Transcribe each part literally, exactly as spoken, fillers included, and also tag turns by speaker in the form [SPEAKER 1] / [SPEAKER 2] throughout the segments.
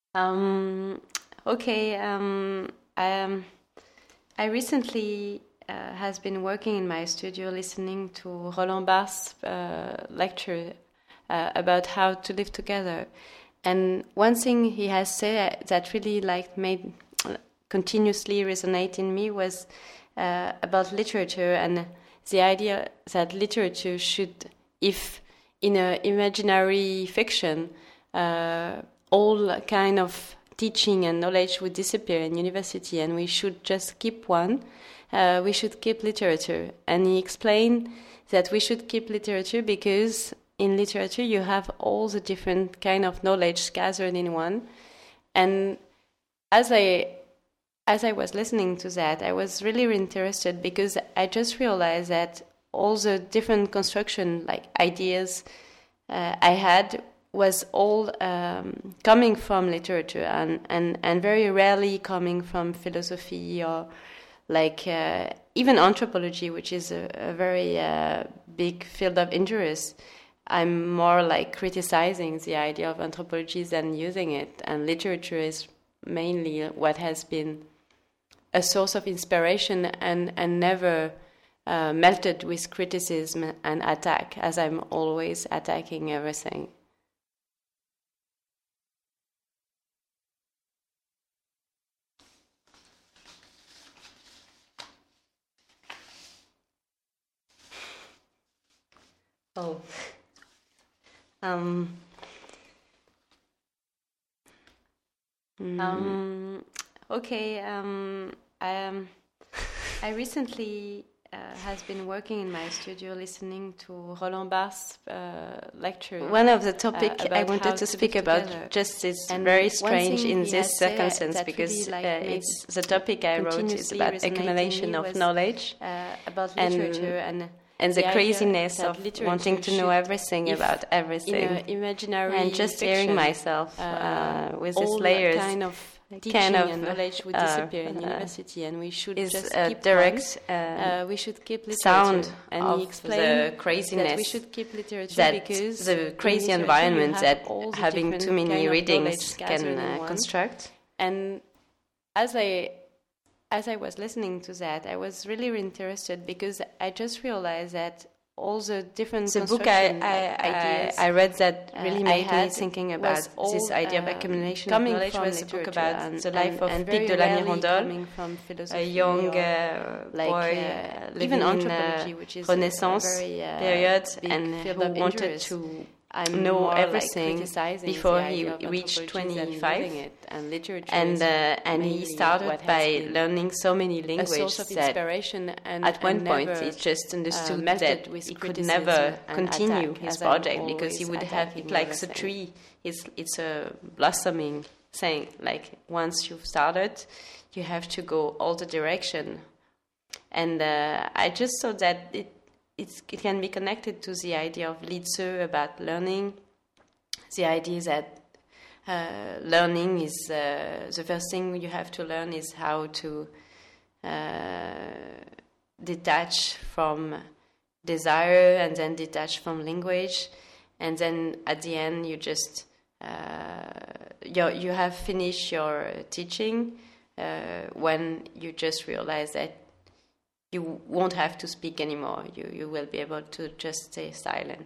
[SPEAKER 1] Um, okay. Um, I, um, I recently uh, has been working in my studio listening to Roland Barthes' uh, lecture uh, about how to live together, and one thing he has said that really like made continuously resonate in me was uh, about literature and the idea that literature should, if in an imaginary fiction, uh, all kind of teaching and knowledge would disappear in university, and we should just keep one. Uh, we should keep literature. And he explained that we should keep literature because in literature you have all the different kind of knowledge gathered in one. And as I as I was listening to that, I was really interested because I just realized that all the different construction like ideas uh, I had was all um, coming from literature and, and, and very rarely coming from philosophy or like uh, even anthropology, which is a, a very uh, big field of interest. I'm more like criticizing the idea of anthropology than using it, and literature is mainly what has been a source of inspiration and, and never uh, melted with criticism and attack, as I'm always attacking everything. Oh. Um, mm. um, okay. Um, I, um, I recently uh, has been working in my studio listening to Roland Barthes' uh, lecture. One of the topics uh, I wanted to speak about together. Just is and very strange in this circumstance because really like uh, it's the topic I wrote is about accumulation of knowledge uh, about literature and. and And the, the craziness of wanting to know everything about everything, imaginary and just hearing myself uh, uh, with these layers, kind of teaching kind of, and knowledge would disappear uh, in university, and we should is just keep direct. Uh, uh, we should keep literature. Sound and of he the craziness. That we should keep literature that because the crazy environment that having too many readings can uh, construct. And as I. As I was listening to that, I was really interested because I just realized that all the different the book I, I, ideas I, I read that really uh, made me thinking about all, this idea of accumulation of knowledge was a book about and, the life and, of Pic de la Mirandole, a young uh, like, boy uh, living even anthropology, in uh, which is Renaissance very, uh, period and who wanted interest. to I'm know everything like before he reached twenty-five, and, and literature and uh, and he started by learning so many languages that and, at one point he just understood uh, that he could never continue his project because he would have it like the tree. It's it's a blossoming thing. Like once you've started, you have to go all the direction. And uh, I just thought that it. It's, it can be connected to the idea of Lietze about learning, the idea that uh, learning is uh, the first thing you have to learn is how to uh, detach from desire and then detach from language, and then at the end you just uh, you you have finished your teaching uh, when you just realize that you won't have to speak anymore. You you will be able to just stay silent.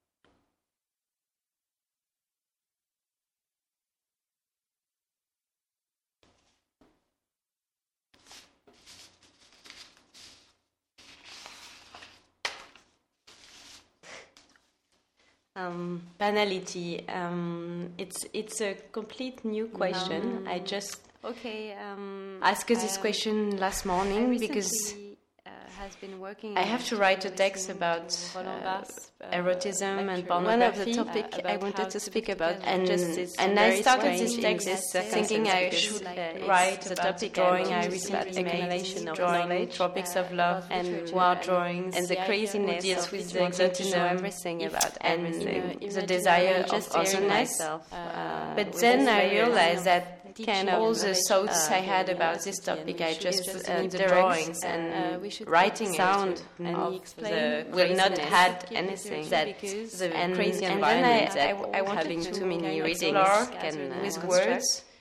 [SPEAKER 1] Um, banality. Um, it's it's a complete new question. Um, I just okay um, asked this I, question last morning because. Has been working I have to write a text about uh, uh, erotism and pornography. One of the topics uh, I wanted to speak about, and and I started this text thinking I should uh, write the topic drawing I recently made, of drawing tropics of love and war drawings, and the craziness deals with the exotism, everything about everything, the desire of otherness. But then I realized that. Kind of all the thoughts uh, I had about this topic, I just put uh, the drawings and uh, writing sound of the will not add anything. That the and, crazy environment and that I, I, I having too many readings can uh, with words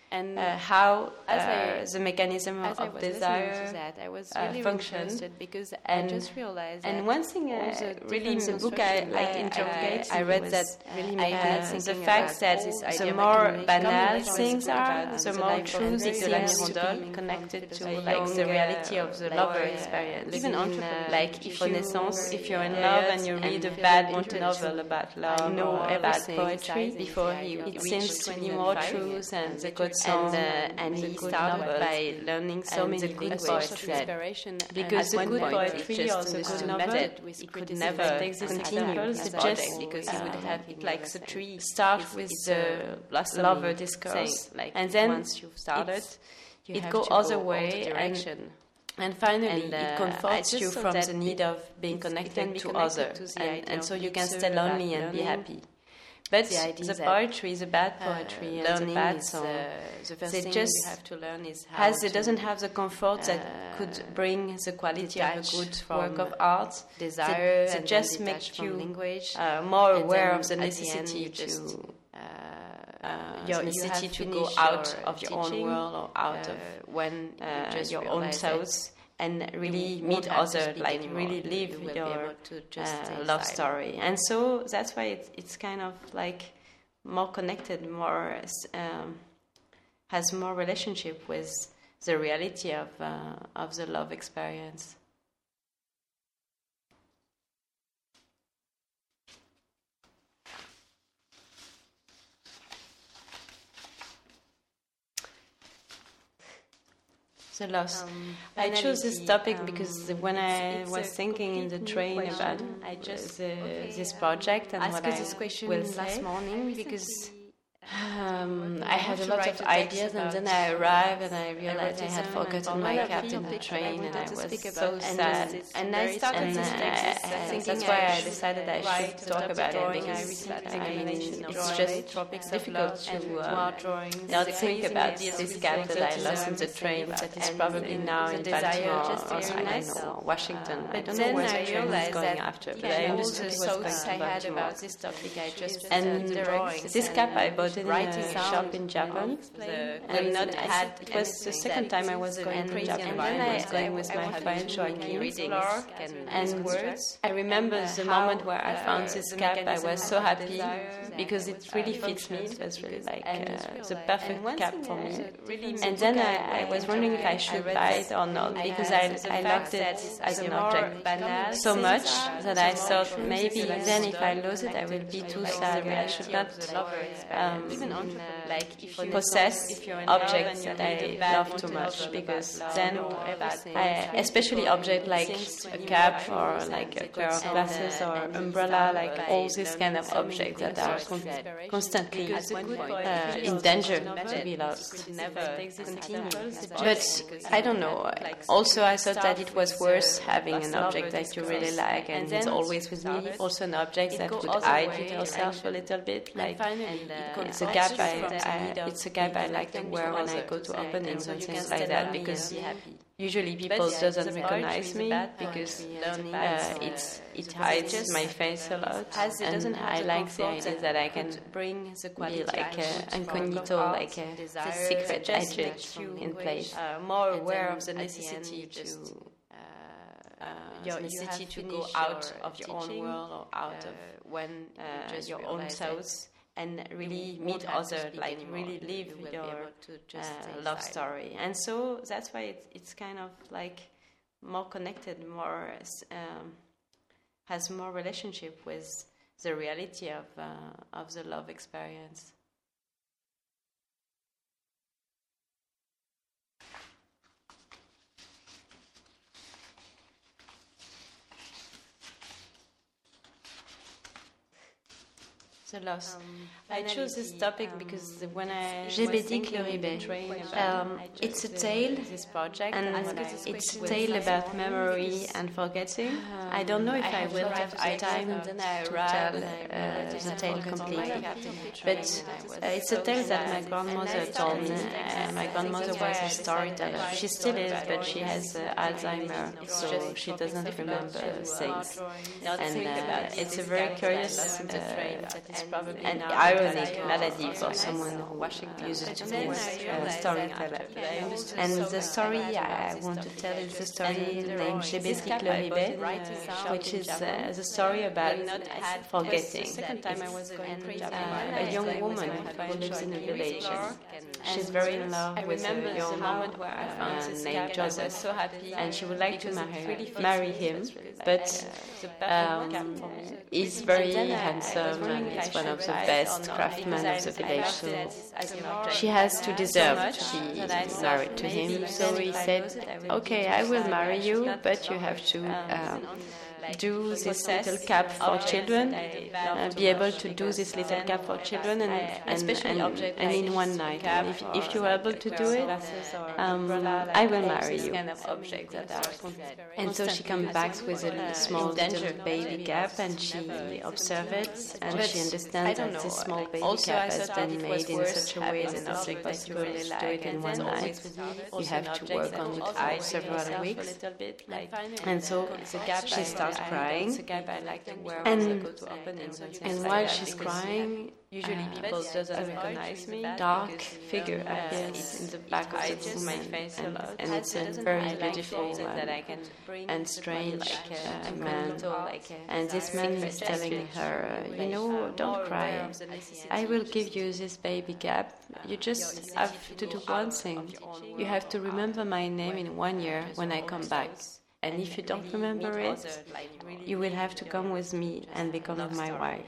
[SPEAKER 1] and
[SPEAKER 2] uh, how
[SPEAKER 1] as
[SPEAKER 2] uh,
[SPEAKER 1] I,
[SPEAKER 2] the mechanism
[SPEAKER 1] as
[SPEAKER 2] of
[SPEAKER 1] I was
[SPEAKER 2] desire
[SPEAKER 1] to that, I was
[SPEAKER 2] uh,
[SPEAKER 1] really
[SPEAKER 2] function.
[SPEAKER 1] interested because
[SPEAKER 2] And,
[SPEAKER 1] I just realized
[SPEAKER 2] and
[SPEAKER 1] that
[SPEAKER 2] one thing
[SPEAKER 1] all
[SPEAKER 2] uh,
[SPEAKER 1] the
[SPEAKER 2] really in the
[SPEAKER 1] different
[SPEAKER 2] book I,
[SPEAKER 1] construction
[SPEAKER 2] I,
[SPEAKER 1] I-
[SPEAKER 2] interrogated,
[SPEAKER 1] I- I read
[SPEAKER 2] was,
[SPEAKER 1] that really made me
[SPEAKER 2] uh,
[SPEAKER 1] thinking
[SPEAKER 2] the
[SPEAKER 1] about
[SPEAKER 2] fact that
[SPEAKER 1] all this
[SPEAKER 2] the
[SPEAKER 1] idea of
[SPEAKER 2] more
[SPEAKER 1] accumulation.
[SPEAKER 2] banal
[SPEAKER 1] Coming from
[SPEAKER 2] things
[SPEAKER 1] the book
[SPEAKER 2] are,
[SPEAKER 1] about
[SPEAKER 2] the
[SPEAKER 1] the
[SPEAKER 2] more
[SPEAKER 1] life of
[SPEAKER 2] true
[SPEAKER 1] Victor
[SPEAKER 2] they
[SPEAKER 1] Lamy
[SPEAKER 2] seem to
[SPEAKER 1] Rondol
[SPEAKER 2] be connected to
[SPEAKER 1] a
[SPEAKER 2] like the
[SPEAKER 1] young,
[SPEAKER 2] reality
[SPEAKER 1] uh,
[SPEAKER 2] of the
[SPEAKER 1] like,
[SPEAKER 2] lover
[SPEAKER 1] uh,
[SPEAKER 2] experience.
[SPEAKER 1] even
[SPEAKER 2] in,
[SPEAKER 1] entrepreneur.
[SPEAKER 2] uh, like
[SPEAKER 1] If
[SPEAKER 2] for
[SPEAKER 1] you-
[SPEAKER 2] Naissance, if you're in
[SPEAKER 1] uh,
[SPEAKER 2] love and you read a
[SPEAKER 1] and
[SPEAKER 2] bad
[SPEAKER 1] want to
[SPEAKER 2] novel about love
[SPEAKER 1] know
[SPEAKER 2] or bad
[SPEAKER 1] everything
[SPEAKER 2] poetry,
[SPEAKER 1] besides
[SPEAKER 2] before
[SPEAKER 1] the
[SPEAKER 2] he,
[SPEAKER 1] idea of
[SPEAKER 2] it
[SPEAKER 1] reach
[SPEAKER 2] seems to be more
[SPEAKER 1] twenty-five
[SPEAKER 2] truth and the
[SPEAKER 1] and
[SPEAKER 2] good song
[SPEAKER 1] and, uh,
[SPEAKER 2] and
[SPEAKER 1] he
[SPEAKER 2] the good
[SPEAKER 1] started
[SPEAKER 2] novel
[SPEAKER 1] by
[SPEAKER 2] learning so
[SPEAKER 1] and
[SPEAKER 2] many
[SPEAKER 1] the
[SPEAKER 2] good
[SPEAKER 1] good
[SPEAKER 2] poets
[SPEAKER 1] poetry
[SPEAKER 2] that
[SPEAKER 1] inspiration,
[SPEAKER 2] because
[SPEAKER 1] and
[SPEAKER 2] the
[SPEAKER 1] at
[SPEAKER 2] good
[SPEAKER 1] one point
[SPEAKER 2] poetry
[SPEAKER 1] it just
[SPEAKER 2] or the good
[SPEAKER 1] understood
[SPEAKER 2] novel,
[SPEAKER 1] that with
[SPEAKER 2] it could
[SPEAKER 1] criticism
[SPEAKER 2] never
[SPEAKER 1] and
[SPEAKER 2] continue
[SPEAKER 1] as
[SPEAKER 2] the
[SPEAKER 1] a
[SPEAKER 2] project
[SPEAKER 1] project
[SPEAKER 2] because
[SPEAKER 1] uh,
[SPEAKER 2] he would have
[SPEAKER 1] he
[SPEAKER 2] like
[SPEAKER 1] was
[SPEAKER 2] the
[SPEAKER 1] saying.
[SPEAKER 2] tree start
[SPEAKER 1] It's-
[SPEAKER 2] with
[SPEAKER 1] it's
[SPEAKER 2] the
[SPEAKER 1] a blossoming
[SPEAKER 2] lover discourse,
[SPEAKER 1] thing, like
[SPEAKER 2] and then
[SPEAKER 1] once you've started,
[SPEAKER 2] it's-
[SPEAKER 1] you
[SPEAKER 2] it
[SPEAKER 1] have
[SPEAKER 2] go
[SPEAKER 1] to
[SPEAKER 2] other
[SPEAKER 1] go
[SPEAKER 2] way
[SPEAKER 1] other
[SPEAKER 2] and-
[SPEAKER 1] direction.
[SPEAKER 2] And finally,
[SPEAKER 1] And, uh,
[SPEAKER 2] it
[SPEAKER 1] I
[SPEAKER 2] comforts
[SPEAKER 1] just
[SPEAKER 2] you
[SPEAKER 1] thought
[SPEAKER 2] from
[SPEAKER 1] that
[SPEAKER 2] the need
[SPEAKER 1] it-
[SPEAKER 2] of being
[SPEAKER 1] it's- it
[SPEAKER 2] connected
[SPEAKER 1] can be
[SPEAKER 2] to
[SPEAKER 1] connected
[SPEAKER 2] other,
[SPEAKER 1] to the
[SPEAKER 2] and,
[SPEAKER 1] idea
[SPEAKER 2] and
[SPEAKER 1] of
[SPEAKER 2] so you
[SPEAKER 1] being
[SPEAKER 2] can
[SPEAKER 1] so
[SPEAKER 2] stay
[SPEAKER 1] about
[SPEAKER 2] lonely and be
[SPEAKER 1] learning.
[SPEAKER 2] happy. But
[SPEAKER 1] The idea
[SPEAKER 2] the
[SPEAKER 1] that,
[SPEAKER 2] poetry, the bad
[SPEAKER 1] Uh,
[SPEAKER 2] poetry, and the
[SPEAKER 1] learning
[SPEAKER 2] bad
[SPEAKER 1] is,
[SPEAKER 2] song,
[SPEAKER 1] uh, the first
[SPEAKER 2] they
[SPEAKER 1] thing
[SPEAKER 2] just
[SPEAKER 1] you have to learn is how
[SPEAKER 2] has it
[SPEAKER 1] to
[SPEAKER 2] doesn't have the comfort that
[SPEAKER 1] uh,
[SPEAKER 2] could bring the quality of a
[SPEAKER 1] detach
[SPEAKER 2] good
[SPEAKER 1] from
[SPEAKER 2] work of art.
[SPEAKER 1] desire
[SPEAKER 2] They, they
[SPEAKER 1] and
[SPEAKER 2] just
[SPEAKER 1] then
[SPEAKER 2] make
[SPEAKER 1] detach from
[SPEAKER 2] you
[SPEAKER 1] language.
[SPEAKER 2] uh, more
[SPEAKER 1] And
[SPEAKER 2] aware
[SPEAKER 1] then
[SPEAKER 2] of the
[SPEAKER 1] at the
[SPEAKER 2] necessity
[SPEAKER 1] end you
[SPEAKER 2] to
[SPEAKER 1] just, uh,
[SPEAKER 2] uh,
[SPEAKER 1] you-
[SPEAKER 2] the
[SPEAKER 1] you
[SPEAKER 2] necessity
[SPEAKER 1] have
[SPEAKER 2] to go
[SPEAKER 1] finished
[SPEAKER 2] out
[SPEAKER 1] your
[SPEAKER 2] of your own
[SPEAKER 1] teaching,
[SPEAKER 2] world or out
[SPEAKER 1] uh,
[SPEAKER 2] of
[SPEAKER 1] when
[SPEAKER 2] uh,
[SPEAKER 1] you just
[SPEAKER 2] your own
[SPEAKER 1] realize that
[SPEAKER 2] thoughts and really
[SPEAKER 1] you
[SPEAKER 2] meet
[SPEAKER 1] won't have to
[SPEAKER 2] others,
[SPEAKER 1] speak
[SPEAKER 2] like
[SPEAKER 1] anymore.
[SPEAKER 2] really
[SPEAKER 1] You
[SPEAKER 2] live
[SPEAKER 1] will be
[SPEAKER 2] your
[SPEAKER 1] able to just
[SPEAKER 2] uh,
[SPEAKER 1] stay
[SPEAKER 2] love
[SPEAKER 1] silent.
[SPEAKER 2] story. And so that's why it's, it's kind of like more connected, more um, has more relationship with the reality of uh, of the love experience. The loss.
[SPEAKER 1] Um,
[SPEAKER 2] I chose this
[SPEAKER 1] banality,
[SPEAKER 2] topic
[SPEAKER 1] um,
[SPEAKER 2] because when I
[SPEAKER 1] it's
[SPEAKER 2] was
[SPEAKER 1] a
[SPEAKER 2] thinking in the
[SPEAKER 1] complete
[SPEAKER 2] train
[SPEAKER 1] new
[SPEAKER 2] about
[SPEAKER 1] question. I just
[SPEAKER 2] the,
[SPEAKER 1] okay,
[SPEAKER 2] this
[SPEAKER 1] um,
[SPEAKER 2] project and
[SPEAKER 1] asked
[SPEAKER 2] what
[SPEAKER 1] us
[SPEAKER 2] I
[SPEAKER 1] this question
[SPEAKER 2] will
[SPEAKER 1] last
[SPEAKER 2] say,
[SPEAKER 1] morning
[SPEAKER 2] because
[SPEAKER 1] um,
[SPEAKER 2] I had a lot of ideas, and then I arrived and I realized I had forgotten my cap in the train, and I was so sad. And I started
[SPEAKER 1] and
[SPEAKER 2] this
[SPEAKER 1] uh,
[SPEAKER 2] text,
[SPEAKER 1] thinking
[SPEAKER 2] that's why
[SPEAKER 1] I
[SPEAKER 2] I
[SPEAKER 1] should
[SPEAKER 2] decided I
[SPEAKER 1] write
[SPEAKER 2] should talk about it,
[SPEAKER 1] drawing. I
[SPEAKER 2] because
[SPEAKER 1] received
[SPEAKER 2] I mean,
[SPEAKER 1] examination of
[SPEAKER 2] it's
[SPEAKER 1] drawing,
[SPEAKER 2] just
[SPEAKER 1] tropics of
[SPEAKER 2] difficult
[SPEAKER 1] love,
[SPEAKER 2] to
[SPEAKER 1] and
[SPEAKER 2] um,
[SPEAKER 1] noir drawings,
[SPEAKER 2] not
[SPEAKER 1] the
[SPEAKER 2] think
[SPEAKER 1] amazing
[SPEAKER 2] about
[SPEAKER 1] ideas
[SPEAKER 2] this
[SPEAKER 1] with
[SPEAKER 2] gap that I
[SPEAKER 1] the
[SPEAKER 2] lost in the
[SPEAKER 1] desire
[SPEAKER 2] train,
[SPEAKER 1] about
[SPEAKER 2] that is
[SPEAKER 1] and
[SPEAKER 2] probably
[SPEAKER 1] the-
[SPEAKER 2] now
[SPEAKER 1] the
[SPEAKER 2] in
[SPEAKER 1] desire
[SPEAKER 2] Baltimore
[SPEAKER 1] just
[SPEAKER 2] or I
[SPEAKER 1] very
[SPEAKER 2] don't
[SPEAKER 1] nice.
[SPEAKER 2] know, Washington.
[SPEAKER 1] Uh,
[SPEAKER 2] I
[SPEAKER 1] but
[SPEAKER 2] don't know
[SPEAKER 1] then
[SPEAKER 2] where
[SPEAKER 1] I
[SPEAKER 2] the train is
[SPEAKER 1] realized
[SPEAKER 2] going
[SPEAKER 1] that
[SPEAKER 2] after, but
[SPEAKER 1] yeah,
[SPEAKER 2] I
[SPEAKER 1] all
[SPEAKER 2] understood
[SPEAKER 1] the
[SPEAKER 2] it was going
[SPEAKER 1] thoughts
[SPEAKER 2] to
[SPEAKER 1] I had
[SPEAKER 2] Baltimore.
[SPEAKER 1] about this topic, I just
[SPEAKER 2] And
[SPEAKER 1] uh, the drawings
[SPEAKER 2] this cap I
[SPEAKER 1] and
[SPEAKER 2] bought it in
[SPEAKER 1] writing
[SPEAKER 2] a
[SPEAKER 1] sound
[SPEAKER 2] shop in Japan,
[SPEAKER 1] the
[SPEAKER 2] and
[SPEAKER 1] not
[SPEAKER 2] I
[SPEAKER 1] had
[SPEAKER 2] think it was the second time I was going to Japan.
[SPEAKER 1] And then
[SPEAKER 2] I was
[SPEAKER 1] I,
[SPEAKER 2] going
[SPEAKER 1] I,
[SPEAKER 2] with
[SPEAKER 1] I
[SPEAKER 2] my
[SPEAKER 1] wanted
[SPEAKER 2] friend
[SPEAKER 1] to
[SPEAKER 2] Joaquin,
[SPEAKER 1] reading and,
[SPEAKER 2] and
[SPEAKER 1] words.
[SPEAKER 2] I remember
[SPEAKER 1] and, uh,
[SPEAKER 2] the
[SPEAKER 1] how,
[SPEAKER 2] moment where I
[SPEAKER 1] uh,
[SPEAKER 2] found this
[SPEAKER 1] the
[SPEAKER 2] cap. I
[SPEAKER 1] mechanism
[SPEAKER 2] was so
[SPEAKER 1] of
[SPEAKER 2] happy
[SPEAKER 1] desire
[SPEAKER 2] because it really
[SPEAKER 1] uh,
[SPEAKER 2] fits me. It was really like
[SPEAKER 1] and
[SPEAKER 2] uh,
[SPEAKER 1] it's
[SPEAKER 2] the
[SPEAKER 1] real,
[SPEAKER 2] perfect
[SPEAKER 1] and
[SPEAKER 2] cap
[SPEAKER 1] one
[SPEAKER 2] for
[SPEAKER 1] thing,
[SPEAKER 2] me.
[SPEAKER 1] uh, really
[SPEAKER 2] And
[SPEAKER 1] the
[SPEAKER 2] then
[SPEAKER 1] book
[SPEAKER 2] I, I was wondering if I should
[SPEAKER 1] read
[SPEAKER 2] buy
[SPEAKER 1] that
[SPEAKER 2] it or not,
[SPEAKER 1] I
[SPEAKER 2] because
[SPEAKER 1] had
[SPEAKER 2] I,
[SPEAKER 1] the
[SPEAKER 2] I
[SPEAKER 1] fact
[SPEAKER 2] loved it
[SPEAKER 1] that
[SPEAKER 2] as
[SPEAKER 1] the
[SPEAKER 2] an
[SPEAKER 1] more
[SPEAKER 2] object
[SPEAKER 1] banal
[SPEAKER 2] so
[SPEAKER 1] things
[SPEAKER 2] much
[SPEAKER 1] are,
[SPEAKER 2] that
[SPEAKER 1] the
[SPEAKER 2] I
[SPEAKER 1] more
[SPEAKER 2] thought
[SPEAKER 1] true
[SPEAKER 2] maybe
[SPEAKER 1] they are.
[SPEAKER 2] then if I lose it I will be too sad. I should not um,
[SPEAKER 1] like if you
[SPEAKER 2] possess
[SPEAKER 1] if you're in
[SPEAKER 2] objects
[SPEAKER 1] love
[SPEAKER 2] that
[SPEAKER 1] and you
[SPEAKER 2] I
[SPEAKER 1] read a bad
[SPEAKER 2] love too
[SPEAKER 1] novel
[SPEAKER 2] much,
[SPEAKER 1] about
[SPEAKER 2] because
[SPEAKER 1] love
[SPEAKER 2] then
[SPEAKER 1] or everything.
[SPEAKER 2] I, especially objects like a cap or like a pair of
[SPEAKER 1] And,
[SPEAKER 2] glasses
[SPEAKER 1] uh,
[SPEAKER 2] or
[SPEAKER 1] and
[SPEAKER 2] umbrella, like
[SPEAKER 1] by
[SPEAKER 2] all these kind of
[SPEAKER 1] learning so many
[SPEAKER 2] objects that
[SPEAKER 1] things
[SPEAKER 2] are
[SPEAKER 1] are
[SPEAKER 2] con-
[SPEAKER 1] inspiration.
[SPEAKER 2] constantly
[SPEAKER 1] Because the good
[SPEAKER 2] uh,
[SPEAKER 1] poetry
[SPEAKER 2] in
[SPEAKER 1] is
[SPEAKER 2] danger
[SPEAKER 1] not
[SPEAKER 2] to be
[SPEAKER 1] that
[SPEAKER 2] lost.
[SPEAKER 1] it could never continue.
[SPEAKER 2] But I don't know. Also, I thought that it was worth having an object that you really like and it's always with me. Also, an object that would hide yourself a little bit. Like it's a gap I, I it's a gap I like to wear when I go to openings and things like that, because usually people doesn't recognize me because uh, it's it hides my face a lot, and I like the idea that I can
[SPEAKER 1] bring the
[SPEAKER 2] be like a incognito, like a secret agent in place,
[SPEAKER 1] more
[SPEAKER 2] aware
[SPEAKER 1] then
[SPEAKER 2] of the
[SPEAKER 1] at the
[SPEAKER 2] necessity
[SPEAKER 1] end,
[SPEAKER 2] to
[SPEAKER 1] just,
[SPEAKER 2] uh,
[SPEAKER 1] you-
[SPEAKER 2] the
[SPEAKER 1] you
[SPEAKER 2] necessity
[SPEAKER 1] have
[SPEAKER 2] to go
[SPEAKER 1] finished
[SPEAKER 2] out
[SPEAKER 1] your
[SPEAKER 2] of your own
[SPEAKER 1] teaching,
[SPEAKER 2] world or out
[SPEAKER 1] uh,
[SPEAKER 2] of
[SPEAKER 1] when
[SPEAKER 2] uh,
[SPEAKER 1] you just
[SPEAKER 2] your own
[SPEAKER 1] realize that
[SPEAKER 2] thoughts and really
[SPEAKER 1] you
[SPEAKER 2] meet
[SPEAKER 1] won't have to
[SPEAKER 2] others,
[SPEAKER 1] speak
[SPEAKER 2] like
[SPEAKER 1] anymore.
[SPEAKER 2] really live
[SPEAKER 1] You will be
[SPEAKER 2] your
[SPEAKER 1] able to just
[SPEAKER 2] uh,
[SPEAKER 1] stay
[SPEAKER 2] love
[SPEAKER 1] silent.
[SPEAKER 2] story. And so that's why it's, it's kind of like more connected, more um, has more relationship with the reality of uh, of the love experience. The loss.
[SPEAKER 1] Um,
[SPEAKER 2] I chose this topic because when I
[SPEAKER 1] J'ai
[SPEAKER 2] was thinking
[SPEAKER 1] Bédic
[SPEAKER 2] in the
[SPEAKER 1] Leribet.
[SPEAKER 2] train
[SPEAKER 1] Um,
[SPEAKER 2] about
[SPEAKER 1] it's a
[SPEAKER 2] the-
[SPEAKER 1] tale,
[SPEAKER 2] this project,
[SPEAKER 1] and
[SPEAKER 2] and
[SPEAKER 1] it's
[SPEAKER 2] it's a
[SPEAKER 1] with
[SPEAKER 2] tale
[SPEAKER 1] last
[SPEAKER 2] about
[SPEAKER 1] morning
[SPEAKER 2] memory
[SPEAKER 1] because,
[SPEAKER 2] and forgetting.
[SPEAKER 1] um,
[SPEAKER 2] I don't know if
[SPEAKER 1] I
[SPEAKER 2] I,
[SPEAKER 1] have
[SPEAKER 2] will
[SPEAKER 1] a lot
[SPEAKER 2] have
[SPEAKER 1] of
[SPEAKER 2] the
[SPEAKER 1] ideas
[SPEAKER 2] time
[SPEAKER 1] about
[SPEAKER 2] to
[SPEAKER 1] then I
[SPEAKER 2] tell
[SPEAKER 1] arrived
[SPEAKER 2] uh,
[SPEAKER 1] and I realized
[SPEAKER 2] the
[SPEAKER 1] I
[SPEAKER 2] tale
[SPEAKER 1] forgot
[SPEAKER 2] completely.
[SPEAKER 1] my cap in the train
[SPEAKER 2] But
[SPEAKER 1] and I was
[SPEAKER 2] uh, it's a
[SPEAKER 1] so
[SPEAKER 2] tale that
[SPEAKER 1] sad.
[SPEAKER 2] my grandmother
[SPEAKER 1] And I
[SPEAKER 2] told me.
[SPEAKER 1] started
[SPEAKER 2] Uh, my
[SPEAKER 1] this
[SPEAKER 2] grandmother
[SPEAKER 1] text.
[SPEAKER 2] was a
[SPEAKER 1] That's why I
[SPEAKER 2] storyteller.
[SPEAKER 1] decided
[SPEAKER 2] She
[SPEAKER 1] to
[SPEAKER 2] still
[SPEAKER 1] write
[SPEAKER 2] is,
[SPEAKER 1] about
[SPEAKER 2] but she
[SPEAKER 1] drawings.
[SPEAKER 2] has uh, Alzheimer,
[SPEAKER 1] It's
[SPEAKER 2] so
[SPEAKER 1] just
[SPEAKER 2] she
[SPEAKER 1] tropics
[SPEAKER 2] doesn't
[SPEAKER 1] of
[SPEAKER 2] remember
[SPEAKER 1] love,
[SPEAKER 2] things.
[SPEAKER 1] drawings.
[SPEAKER 2] And uh, it's a very curious uh,
[SPEAKER 1] probably
[SPEAKER 2] an ironic malady for someone who uses to be a storyteller. And the story I want to tell is the story named J'ai Bédi Chloribé, which is uh, the story about forgetting. Uh, a young woman who lives in a village. She's very in love with a young man named Joseph, and she would like to marry, marry him, but um, he's very handsome and he's one of the best craftsmen of the village, so she has to deserve to be married to him. So he said, okay, I will marry you, but you have to um, do this little cap for children, uh, be able to do this little cap for children, and and, and, and in one night. And if, if you're able to do it, um, I will marry you. And so she comes back with a small little baby cap, and she observes it, and she understands that this small baby cap has been made in such a way that it's impossible to do it in one night. You have to work on it for several weeks. And so she starts crying, and, and while she's crying, usually uh, people doesn't recognize me. Dark figure appears in the back of the room, and, and it's a very beautiful and, and strange uh, man. And this man is telling her, uh, you know, don't cry. I will give you this baby cap. You just have to do one thing. You have to remember my name in one year when I come back. And if you don't remember it, you will have to come with me and become my wife.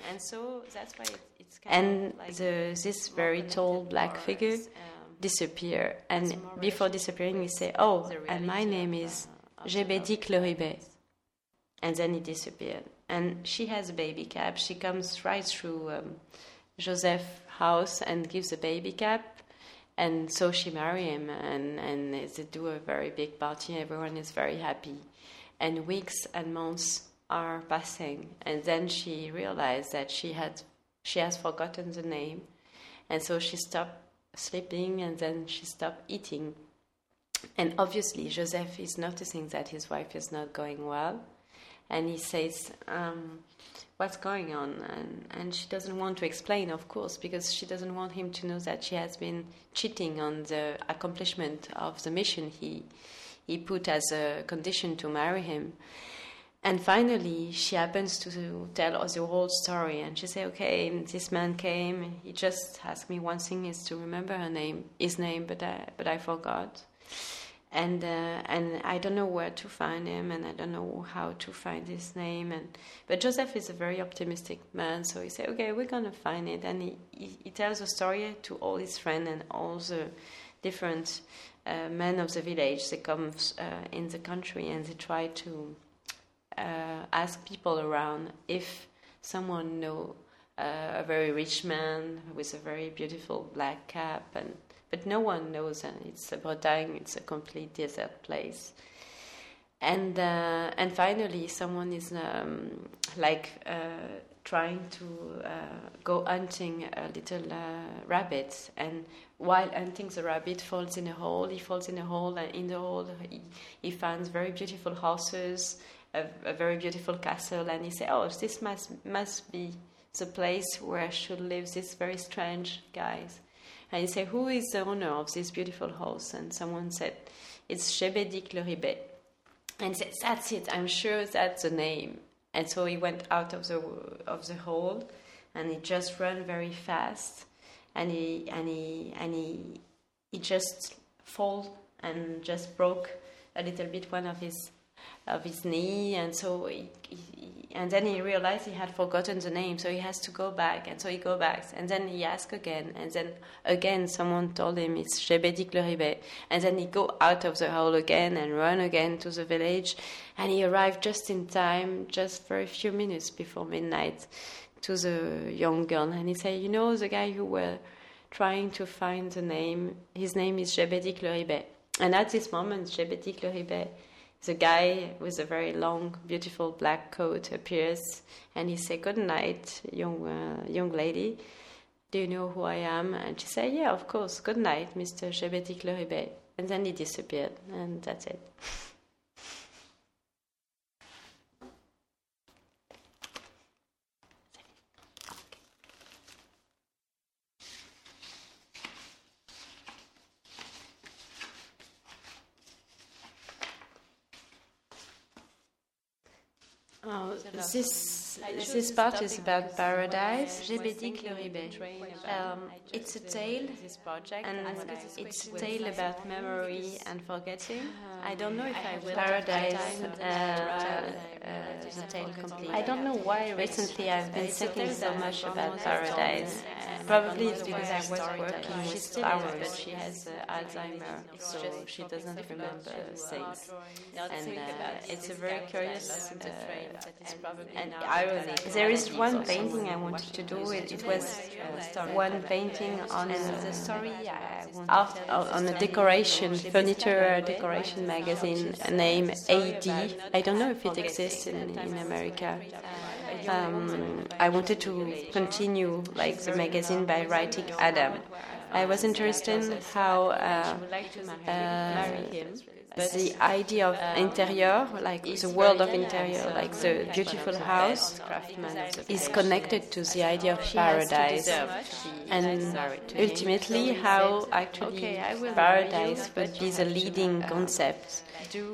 [SPEAKER 2] And the, this very tall black figure disappears. And before disappearing, he says, oh, and my name is J'ai Bédi Chloribé. And then he disappeared. And she has a baby cap. She comes right through um, Joseph's house and gives a baby cap. And so she marries him, and, and they do a very big party. Everyone is very happy. And weeks and months are passing. And then she realized that she had she has forgotten the name. And so she stopped sleeping, and then she stopped eating. And obviously, Joseph is noticing that his wife is not going well. And he says, um, what's going on? And, and she doesn't want to explain, of course, because she doesn't want him to know that she has been cheating on the accomplishment of the mission he he put as a condition to marry him. And finally, she happens to tell us the whole story, and she says, okay, this man came, he just asked me one thing, is to remember her name, his name, but I, but I forgot. And uh, and I don't know where to find him, and I don't know how to find his name. And but Joseph is a very optimistic man, so he said, "Okay, we're gonna find it." And he, he, he tells a story to all his friends and all the different uh, men of the village. They come uh, in the country and they try to uh, ask people around if someone know uh, a very rich man with a very beautiful black cap and. But no one knows, and it's a Bretagne, it's a complete desert place. And uh, and finally, someone is um, like uh, trying to uh, go hunting a little uh, rabbit, and while hunting the rabbit, falls in a hole. He falls in a hole, and in the hole he, he finds very beautiful horses, a, a very beautiful castle, and he says, "Oh, this must must be the place where should live this very strange guys." And he said, who is the owner of this beautiful house? And someone said, it's J'ai Bédi Chloribé. And he said, that's it, I'm sure that's the name. And so he went out of the of the hole, and he just ran very fast, and he and he and he he just fall and just broke a little bit one of his of his knee, and so he, he, and then he realized he had forgotten the name, so he has to go back, and so he go back, and then he asked again, and then again someone told him it's J'ai Bédi Chloribé, and then he go out of the hole again and run again to the village, and he arrived just in time, just for a few minutes before midnight, to the young girl, and he said, you know, the guy who were trying to find the name, his name is J'ai Bédi Chloribé, and at this moment J'ai Bédi Chloribé, the guy with a very long, beautiful black coat appears, and he said, good night, young uh, young lady. Do you know who I am? And she said, yeah, of course. Good night, Mister J'ai Bédi Chloribé. And then he disappeared, and that's it.
[SPEAKER 1] Oh, this this part is about paradise. Um, it's a tale, and it's a tale about memory and forgetting. I don't know if I will paradise uh, uh, the tale completely. I don't know why recently I've been thinking so much about paradise. Probably it's because I was working with flowers, but she has uh, Alzheimer, so she doesn't remember things. And uh, it's a very curious uh, and ironic. There is one painting I wanted to do. It, it was uh, one painting on the story of, on a decoration, furniture decoration magazine named A D. I don't know if it exists in, in America. Um, I wanted to continue like the magazine by writing Adam. I was interested in how uh, uh, the idea of interior, like the world of interior, like the beautiful house, is connected to the idea of paradise, and ultimately how actually paradise would be the leading concept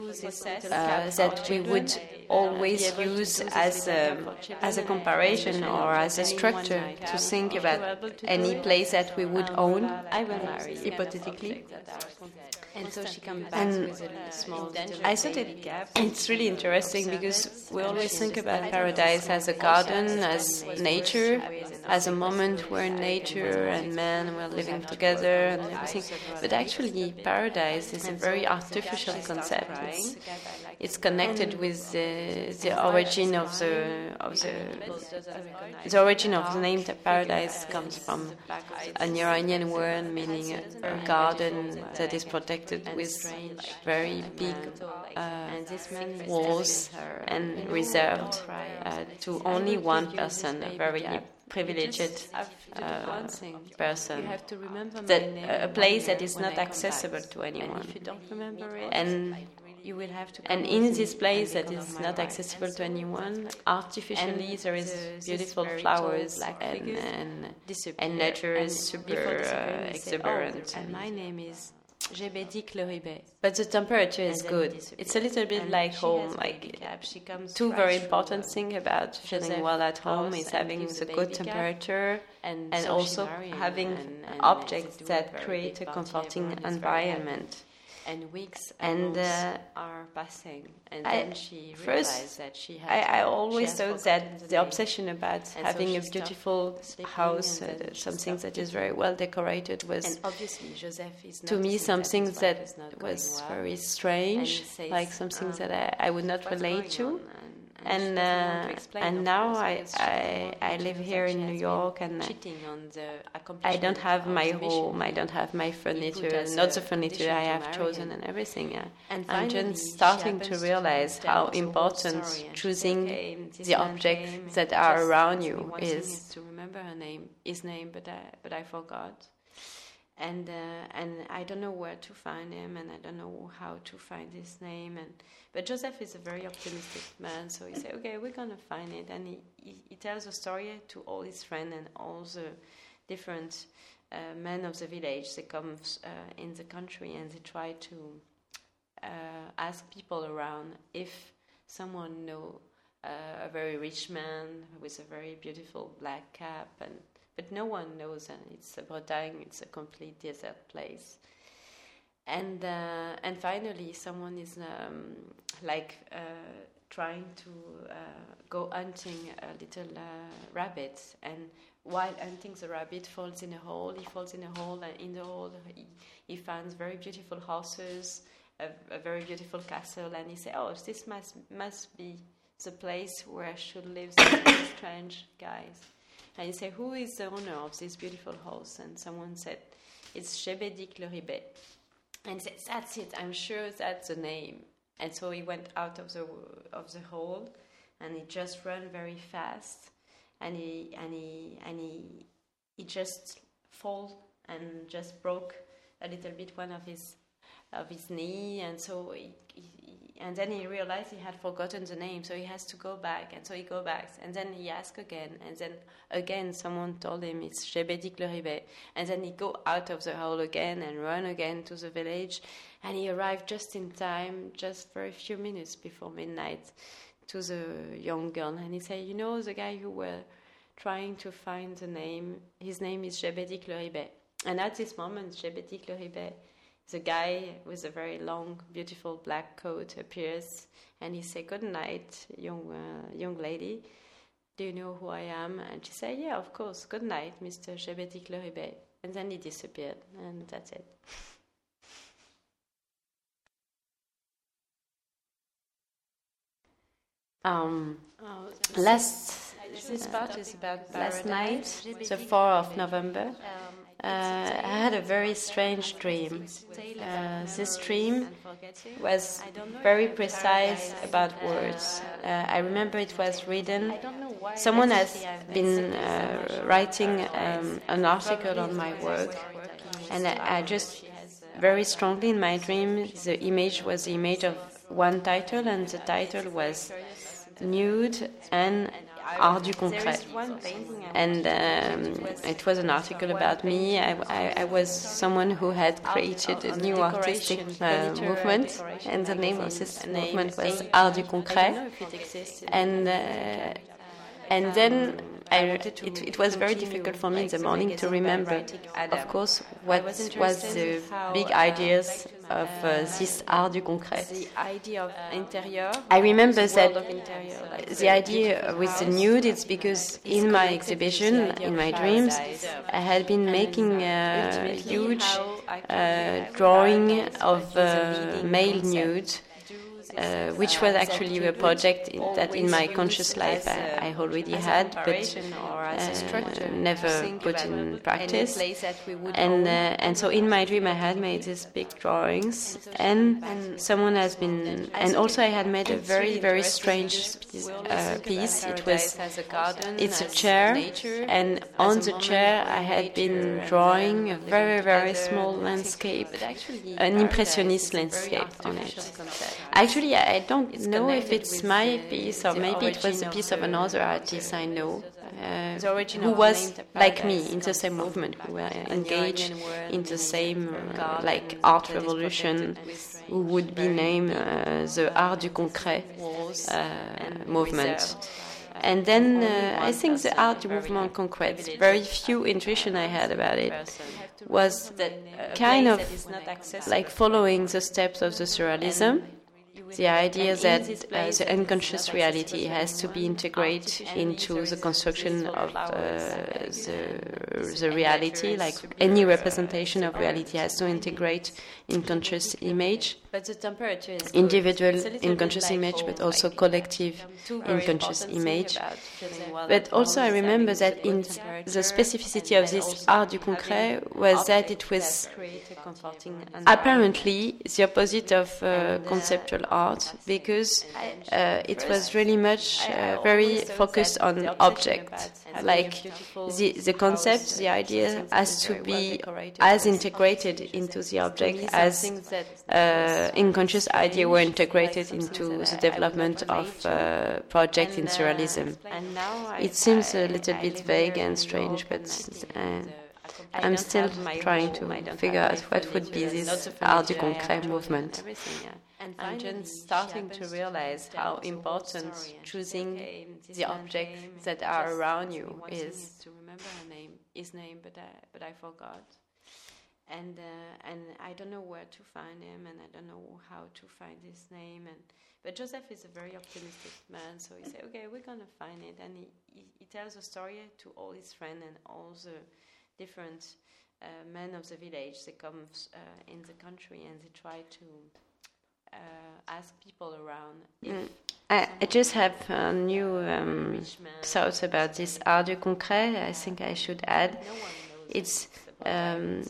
[SPEAKER 1] uh, that we would always use as a, as a comparison or as a structure to think about any place that we would own, I will marry, hypothetically. And so she comes back and with a small I thought it, it's really interesting because we always think about paradise as a garden, as nature, as a moment where nature and man were living together and everything. But actually, paradise is a very artificial concept. It's, it's connected with the, the origin of the of the the origin of the name paradise comes from an Iranian word meaning a, a garden that is protected with very big uh, walls and reserved uh, to only one person, a very privileged uh, person, that a place that is not accessible to anyone. And You will have to and in this place that is not accessible to anyone, artificially there is beautiful flowers and, and, and nature is super uh, exuberant. And my name is Jebedik Leribet. But the temperature is good. It's a little bit like home. Like two very important things about feeling well at home is having the good temperature and, and also having objects that create a comforting environment. And weeks and uh, are passing, and I, then she realized that she had. I, I always thought that the obsession about and having so a beautiful house, uh, something that is very well decorated, was and obviously Joseph is to me something that was well. very strange, like something um, that I, I would not relate to. And uh, and now I, I I live here in New York, and I don't have my home, I don't have my furniture, not the furniture I have chosen and everything. And I'm just starting to realize how important choosing the objects that are around you is. To remember her name, his name, but I but I forgot. And uh, and I don't know where to find him, and I don't know how to find his name. And but Joseph is a very optimistic man, so he said, "Okay, we're gonna find it." And he, he, he tells a story to all his friends and all the different uh, men of the village. They come uh, in the country and they try to uh, ask people around if someone know uh, a very rich man with a very beautiful black cap and. But no one knows, and it's a Bretagne, it's a complete desert place. And uh, and finally, someone is um, like uh, trying to uh, go hunting a little uh, rabbit, and while hunting the rabbit, falls in a hole. He falls in a hole, and in the hole he, he finds very beautiful horses, a, a very beautiful castle, and he says, "Oh, this must must be the place where I should live." These strange guys. And you say, who is the owner of this beautiful house? And someone said, it's Jebedik Leribet. And he said, that's it, I'm sure that's the name. And so he went out of the of the hole, and he just ran very fast, and he and he and he he just fall and just broke a little bit one of his of his knee, and so he, he and then he realized he had forgotten the name, so he has to go back, and so he go back, and then he asked again, and then again someone told him it's Jebedik Leribet, and then he go out of the hole again and run again to the village, and he arrived just in time, just for a few minutes before midnight, to the young girl, and he said, you know, the guy who were trying to find the name, his name is Jebedik Leribet. And at this moment, Jebedik Leribet, the guy with a very long, beautiful black coat, appears, and he said, good night, young uh, young lady. Do you know who I am? And she said, yeah, of course. Good night, Mister Jebedik Leribet. And then he disappeared, and that's it. Um, oh, last this part is about last night, the fourth of November. Uh, I had a very strange dream. Uh, this dream was very precise about words. Uh, I remember it was written. Someone has been uh, writing um, an article on my work, and I, I just very strongly in my dream, the image was the image of one title, and the title was Nude and Art du Concret. And um, it was an article about me. I, I, I was someone who had created a new artistic uh, movement, and the name of this movement was Art du Concret. And uh, and then I, it, it was very difficult for me in the morning to remember, of course, what was the big ideas of uh, this Art du Concret. I remember that the idea with the nude, it's because in my exhibition, in my dreams, I had been making a huge uh, drawing of uh, male nude. Uh, which was actually a project in, that in my conscious life I, I already had, but uh, never put in practice. And uh, and so in my dream I had made these big drawings, and someone has been, and also I had made a very very strange uh, piece. It was, it's a chair, and on the chair I had been drawing a very very small landscape, an impressionist landscape on it. Actually, I don't know if it's my piece or maybe it was a piece of another artist I know, uh, who was like me in the same movement, who were engaged in the same uh, like art revolution, who would be named uh, the Art du Concret uh, movement. And then uh, I think the Art du Mouvement Concret, very few intuition I had about it, was kind of like following the steps of the surrealism. The idea that uh, the unconscious reality has to be integrated into the construction of uh, the, the reality, like any representation of reality has to integrate in conscious image, individual in conscious image, but also collective in conscious image. But also I remember that in the specificity of this Art du Concret was that it was apparently the opposite of uh, conceptual art, because uh, it was really much uh, very focused on object. Like the, the concept, the idea has to be as integrated into the object as uh, unconscious idea were integrated into the development of uh, project in surrealism. It seems a little bit vague and strange, but uh, I'm still trying to figure out what would be this Art du Concret movement. And I'm just starting to realize how important choosing the objects that are around you is. To remember her name, his name, but I, but I forgot. And uh, and I don't know where to find him, and I don't know how to find his name. And but Joseph is a very optimistic man, so he said, "Okay, we're gonna find it." And he he, he tells a story to all his friends and all the different uh, men of the village. They come uh, in the country and they try to. Uh, ask people around. Mm. I, I just have a new um, thoughts about this Art du Concret. I think I should add. It's um,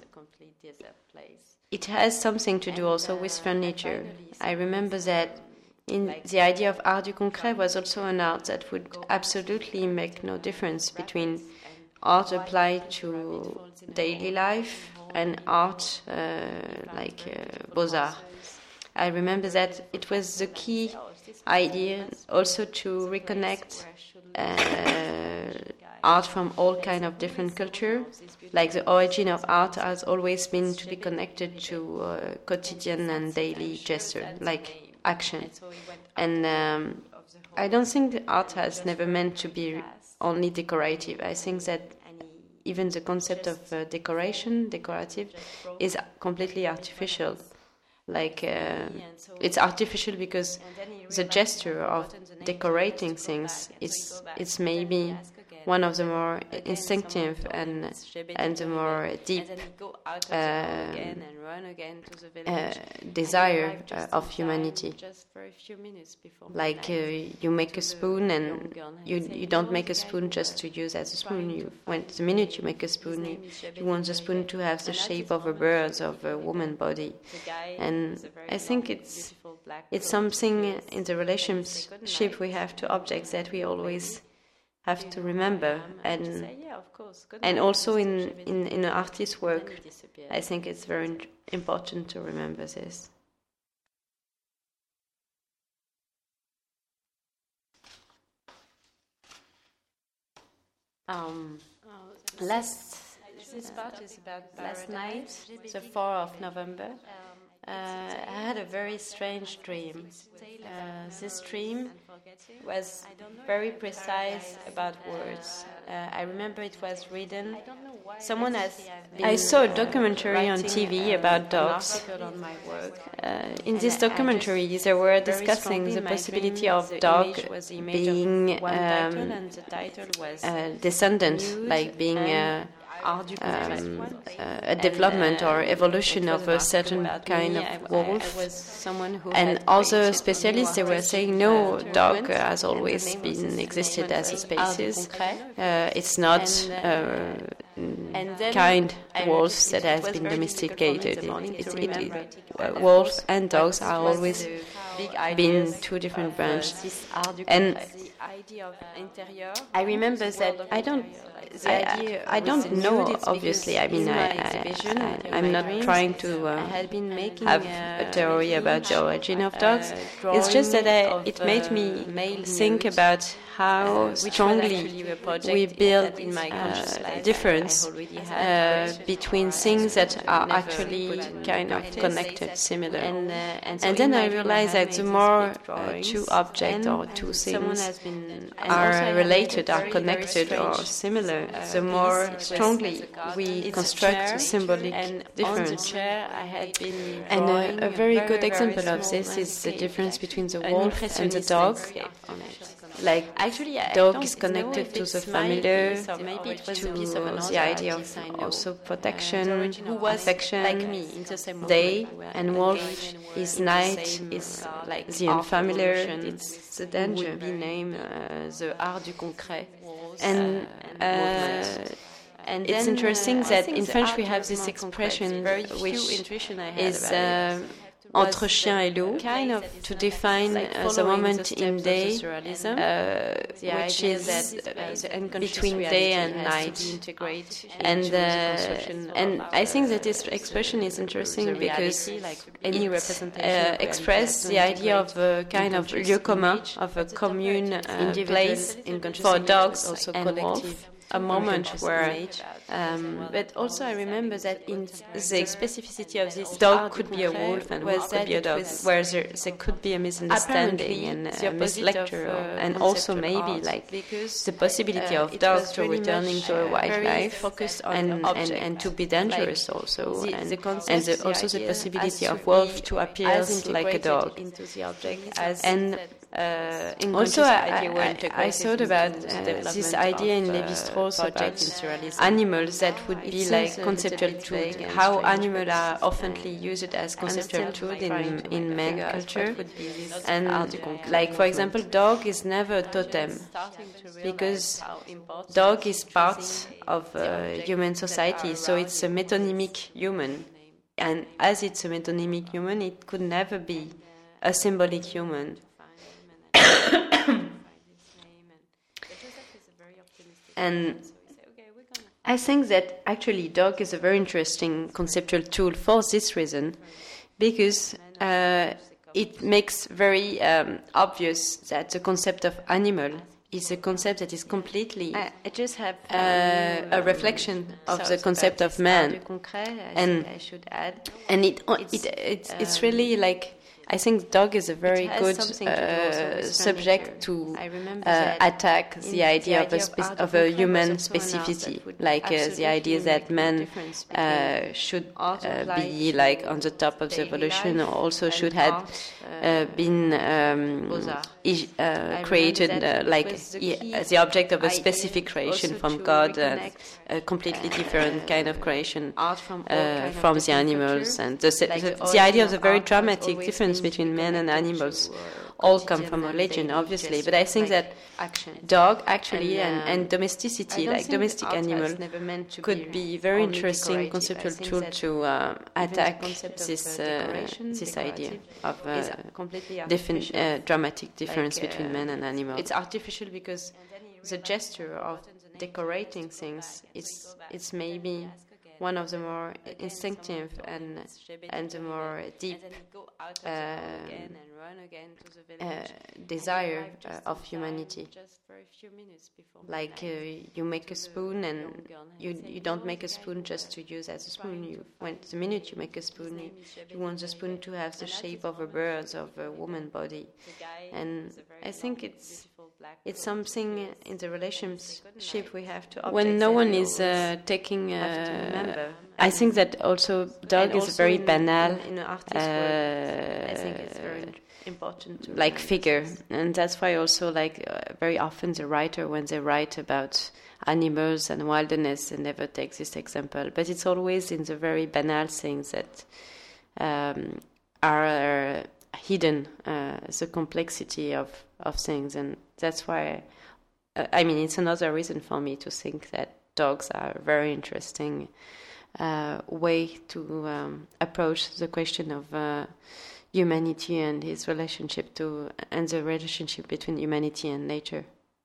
[SPEAKER 1] it has something to do also with furniture. I remember that in the idea of Art du Concret was also an art that would absolutely make no difference between art applied to daily life and art uh, like uh, Beaux-Arts. I remember that it was the key idea also to reconnect uh, art from all kind of different culture. Like the origin of art has always been to be connected to uh, quotidian and daily gesture, like action. And um,
[SPEAKER 2] I don't think that art has never meant to be only decorative. I think that even the concept of uh, decoration, decorative, is completely artificial. Like, uh, it's artificial because the gesture of decorating things is it's maybe one of the more instinctive and and the more deep uh, uh, desire uh, of humanity. Like uh, you make a spoon, and you you don't make a spoon just to use as a spoon. You when the minute you make a spoon, you, you want the spoon to have the shape of a bird, of a woman body, and I think it's it's something in the relationship we have to objects that we always have to remember, and and also in, in, in an artist's work, I think it's very important to remember this. Um, last this part is about last night, the fourth of November. Uh, I had a very strange dream. Uh, this dream was very precise about words. Uh, I remember it was written. Someone has. I saw a documentary on T V about dogs. Uh, in this documentary, they were discussing the possibility of dog being um, a descendant, like being a, um, a development or evolution of a certain kind of wolf. And other specialists, they were saying, no, dog has always been existed as a species. Uh, it's not uh, kind wolves that has been domesticated. It, it, it, it, uh, wolves and dogs are always been two different branches. And I remember that I don't. I, I don't know, obviously. I mean, I, I, I, I'm not trying to uh, have a theory about the origin of dogs. It's just that I, it made me think about how strongly we build uh, difference uh, between things that are actually kind of connected, similar. And then I realized that the more uh, two objects or two things are related, are connected or similar, the more strongly we construct a symbolic difference. And a, a very good example of this is the difference between the wolf and the dog. Like, actually, dog is connected to the familiar, so maybe it was to the idea of also protection, affection, day, and wolf is night, is like the unfamiliar, it's the danger. Would be named uh, the art du concret. And uh, and it's interesting that in French we have this expression which is uh, entre chien et loup, kind of to define uh, the moment in day, uh, which is uh, between day and night. And uh, and I think that this expression is interesting because it uh, expresses the idea of a kind of lieu commun, of a commune uh, place for dogs and wolves. A moment where, um, but also I remember that in the specificity of this dog could be a wolf and wolf could be a dog, where there, there could be a misunderstanding and a mislecture, and also maybe like the possibility of dogs to returning to a wildlife and, and and to be dangerous also, and, and the, also the possibility of wolf to appear like a dog, and. Uh, also, I, I, I thought about uh, this idea in Lévi-Strauss about animals that would be like conceptual tools, how animals are often used as conceptual tools in, in man culture. And like, for example, dog is never a totem, because dog is part of uh, human society, so it's a metonymic human. And as it's a metonymic human, it could never be a symbolic human. And I think that actually dog is a very interesting conceptual tool for this reason, because uh, it makes very um, obvious that the concept of animal is a concept that is completely I, I just have uh, a reflection of so the concept of man, and I should add, and it, it, it it's really like I think dog is a very good uh, subject to uh, attack the idea of a, spe- of a human specificity, like uh, the idea that man uh, should uh, be like on the top of the evolution, or also should have uh, been um, uh, created uh, like yeah, the object of a specific creation from God, uh, a completely different kind of creation uh, from the animals, and the, the, the idea of the very dramatic difference between men and animals all come from religion, obviously. But I think that dog, actually, and, and domesticity, like domestic animal, could be very interesting conceptual tool to uh, attack this uh, this idea of uh, different, uh, dramatic difference between men and animals. It's artificial because the gesture of decorating things, it's it's maybe one of the more instinctive and and the more deep uh, uh, desire uh, of humanity. Like uh, you make a spoon, and you you don't make a spoon just to use as a spoon. You, when the minute you make a spoon, you, you want the spoon to have the shape of a bird, of a woman body, and I think it's. It's something in the relationship we have to. When no one is uh, taking, uh, I think that also dog is a very banal, in, in uh, I think it's very important to like figure, and that's why also like uh, very often the writer, when they write about animals and wilderness, they never take this example, but it's always in the very banal things that um, are uh, hidden, uh, the complexity of of things. And that's why, uh, I mean, it's another reason for me to think that dogs are a very interesting uh, way to um, approach the question of uh, humanity and his relationship to, and the relationship between humanity and nature.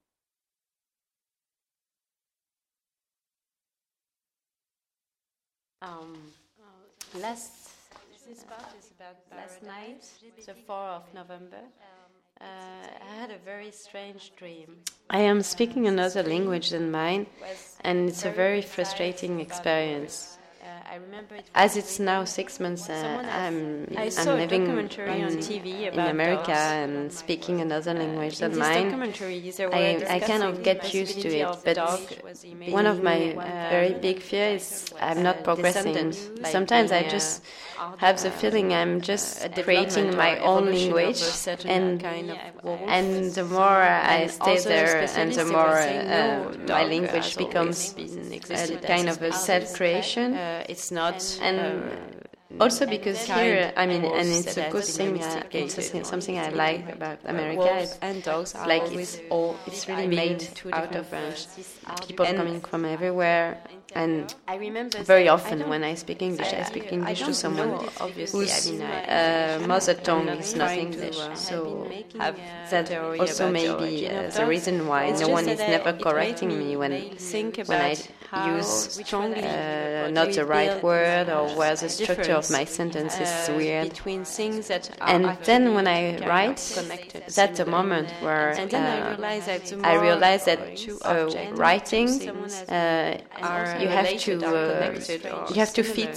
[SPEAKER 2] Um, last, this part is about last night, the fourth of November. Uh, I had a very strange dream. I am speaking another language than mine, and it's a very frustrating experience. I remember it As it's now six months, uh, I'm, I'm living in, on T V in America and speaking another language than mine. I, I kind of get used to it, but one of my uh, very big fears is I'm not progressing. Sometimes I just have the feeling I'm just creating my own language, and and the more I stay there, and the more uh, my language becomes a kind of a self-creation. It's not, and uh, also because here, I mean, and it's a good thing. Uh, it's a, something I like about America. And dogs are like it's all. It's really made out of uh, people coming from everywhere. And I remember very often when I speak English, I, I speak English to someone know, obviously, whose I mean, uh, mother tongue is not English. To, uh, so have that also maybe uh, the reason why no one is never correcting me when when I use uh, not the right word, or where the structure of my sentence is weird. Between things that and then when I write, that's the moment where uh, I realize that uh, writing uh, are you have to uh, you have to fit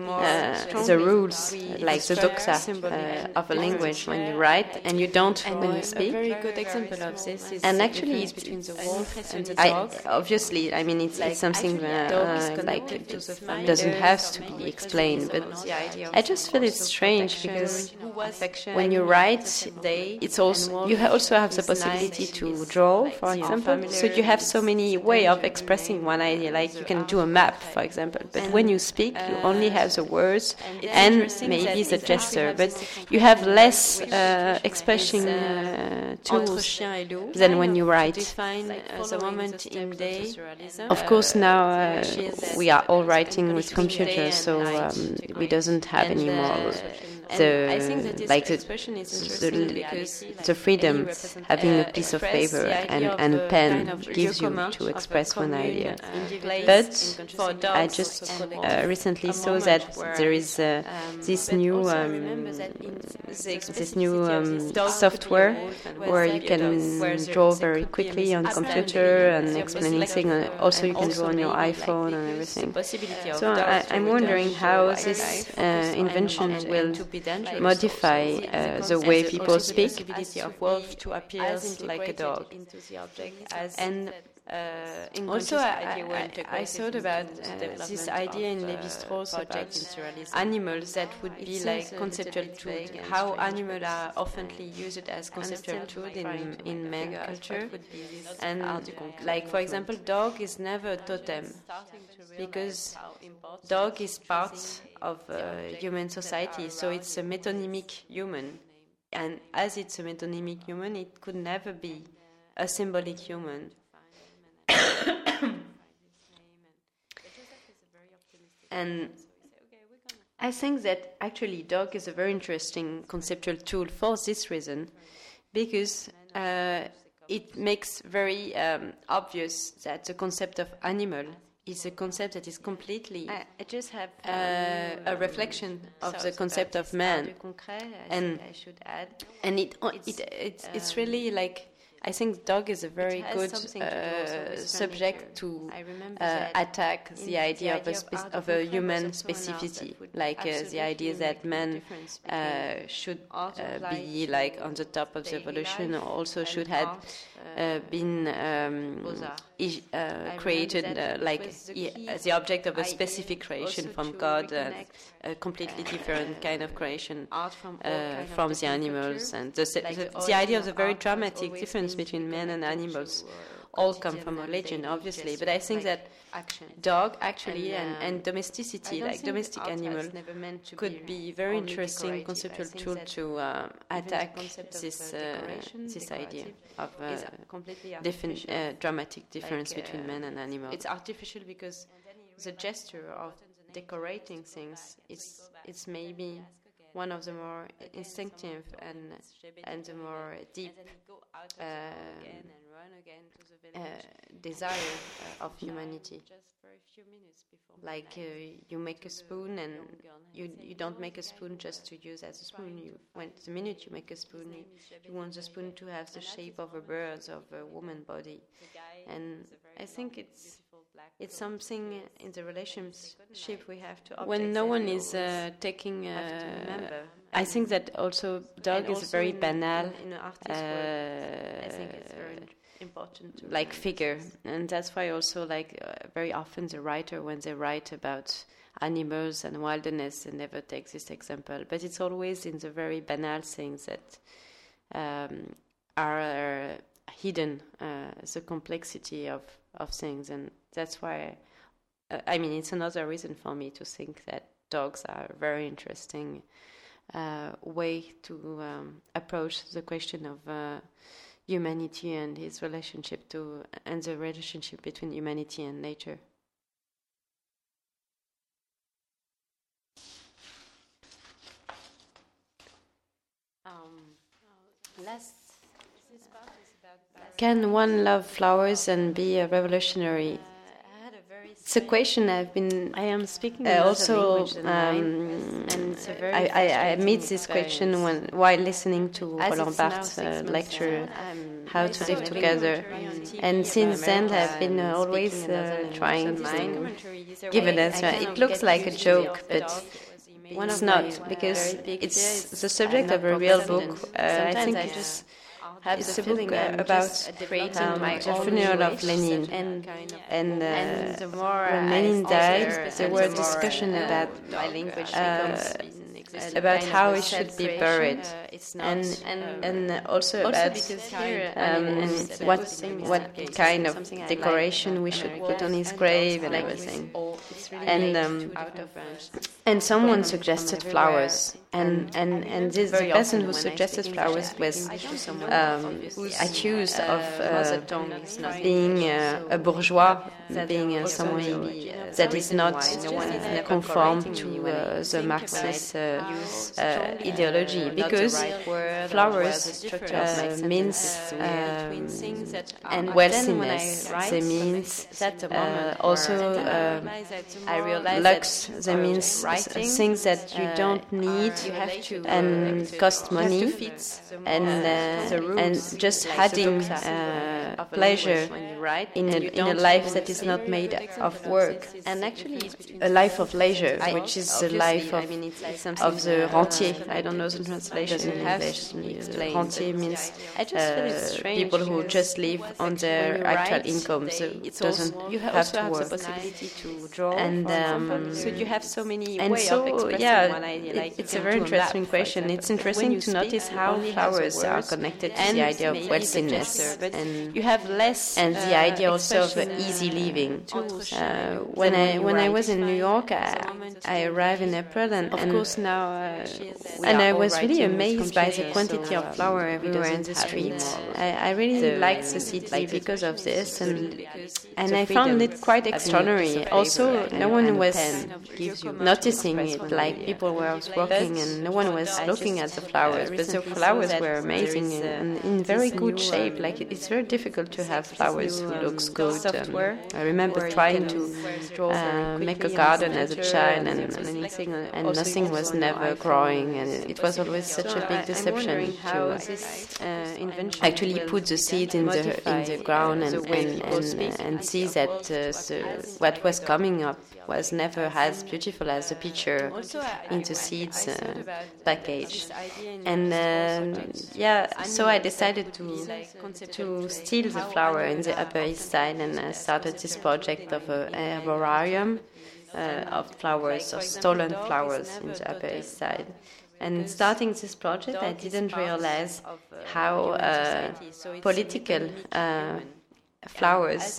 [SPEAKER 2] uh, the rules, like the doxa uh, of a language when you write, and you don't when you speak. A very good example of this is and actually it's between the wolf and the dog. I, obviously, I mean it's, it's something uh, like it doesn't have to be explained, but I just feel it's strange because when you write, it's also you also have the possibility to draw, for example. So you have so many ways of expressing one idea. Like you can do a map, for example, but when you speak, you only have the words and maybe the gesture, but you have less uh, expression uh, tools than when you write. Of course, now uh, we are all writing with computers, so um, we doesn't have anymore the like the, the, the freedom having a piece of paper and, and a pen gives you to express one idea. But I just uh, recently saw that there is uh, this new um, this new um, software where you can draw very quickly on computer and explaining things. Also, you can draw on your iPhone and everything. So I, I'm wondering how this uh, invention will modify uh, the way people speak. The possibility of wolf to appear like a dog. And Uh, also, I, I, I thought about uh, this idea in Lévi-Strauss about animals that would be like conceptual tools, how animals are often used as conceptual tools in, in man culture. And like, for example, dog is never a totem, because dog is part of uh, human society, so it's a metonymic human. And as it's a metonymic human, it could never be a symbolic human. And I think that actually dog is a very interesting conceptual tool for this reason, because uh, it makes very um, obvious that the concept of animal is a concept that is completely
[SPEAKER 1] I, I just have
[SPEAKER 2] uh, a reflection of the concept of man. And
[SPEAKER 1] I should add,
[SPEAKER 2] and it, it, it it's um, really like, I think dog is a very good uh, subject to uh, attack the idea of a, spe- of a human specificity, like uh, the idea that man uh, should uh, be like on the top of the evolution, or also should have uh, been um, uh, created uh, like uh, the object of a specific creation from God, uh, a completely different kind of creation uh, from the animals, and the, the, the idea of the very dramatic difference between men and animals all come from religion, obviously. But I think that dog actually and, and domesticity, like domestic animal, could be very interesting conceptual tool to uh, attack this uh, this idea of uh, different uh, dramatic difference between men and animals. It's artificial because the gesture of decorating things is it's maybe one of the more instinctive and and the more deep uh, uh, desire uh, of humanity. Like uh, you make a spoon, and you you don't make a spoon just to use as a spoon. You when the minute you make a spoon, you, you want the spoon to have the shape of a bird, of a woman body, and I think it's. It's something in the relationship we have to. When no one is uh, taking, uh, I think that also dog is a very banal, uh, I think it's very important, to like figure, and that's why also like uh, very often the writer, when they write about animals and wilderness, they never take this example, but it's always in the very banal things that um, are uh, hidden, uh, the complexity of of things. And that's why, uh, I mean, it's another reason for me to think that dogs are a very interesting uh, way to um, approach the question of uh, humanity and his relationship to, and the relationship between humanity and nature. Um, last Can one love flowers and be a revolutionary? It's a question I've been. I am speaking uh, also. Um, and I, I, I meet this question when while listening to Roland Barthes' uh, lecture, "How to Live Together," and since then I've been uh, always uh, trying to give an answer. It looks like a joke, but it's not, because it's the subject of a real book. Uh, I think it's. It's a book uh, about creating um, the funeral of Lenin, and and, uh, and the more when Lenin died, there were discussion about uh, about how he should be buried, and and and also about um, what what kind of decoration we should put on his grave and everything. And um, and someone suggested flowers, and and and this the person who suggested flowers was um, accused of uh, being uh, a bourgeois, being uh, someone that is not conform to uh, the Marxist uh, uh, ideology, because flowers uh, means um, and wealthiness. They means uh, also uh, lux. They means things that you don't need and cost money, and uh, and just adding uh, uh, pleasure in a, in a life that is not made of work.
[SPEAKER 1] And actually,
[SPEAKER 2] a life of leisure, which is the life of, of the rentier. I don't know the translation in English. Rentier means uh, people who just live on their actual income, so it doesn't
[SPEAKER 1] you
[SPEAKER 2] have,
[SPEAKER 1] also
[SPEAKER 2] to
[SPEAKER 1] have
[SPEAKER 2] work.
[SPEAKER 1] the possibility to draw.
[SPEAKER 2] And um,
[SPEAKER 1] so you have so many
[SPEAKER 2] and
[SPEAKER 1] ways
[SPEAKER 2] so,
[SPEAKER 1] of expressing
[SPEAKER 2] yeah,
[SPEAKER 1] one idea. Like
[SPEAKER 2] it, it's a very interesting question. It's interesting to notice how flowers are connected to the idea of wealthiness, and
[SPEAKER 1] you have less,
[SPEAKER 2] and the
[SPEAKER 1] uh,
[SPEAKER 2] idea also of uh, easy living. Uh, when I when I was in New York, I, I arrived in April, and,
[SPEAKER 1] of
[SPEAKER 2] and
[SPEAKER 1] course now, uh,
[SPEAKER 2] and I was really amazed by the quantity
[SPEAKER 1] so,
[SPEAKER 2] of flower everywhere in the streets. I, I really the, liked the city because of this, and and I found it quite extraordinary. Also, no one was noticing it, like people were walking and no one was looking at the flowers, but the flowers were amazing and in very good shape. Like it's very difficult to have flowers who looks good. Um, I remember trying to uh, make a garden as a child, and, and, and nothing was never growing, and it was always such a big deception to actually put the seed in the in the ground and and, and, and see that uh, the, what was coming up was never as beautiful as the picture in the seeds uh, package. And uh, yeah, so I decided to to steal the flower in the Upper East Side, and I started this project of an herbarium uh, of flowers, of stolen flowers in the Upper East Side. And starting this project, I didn't realize how uh, political uh, flowers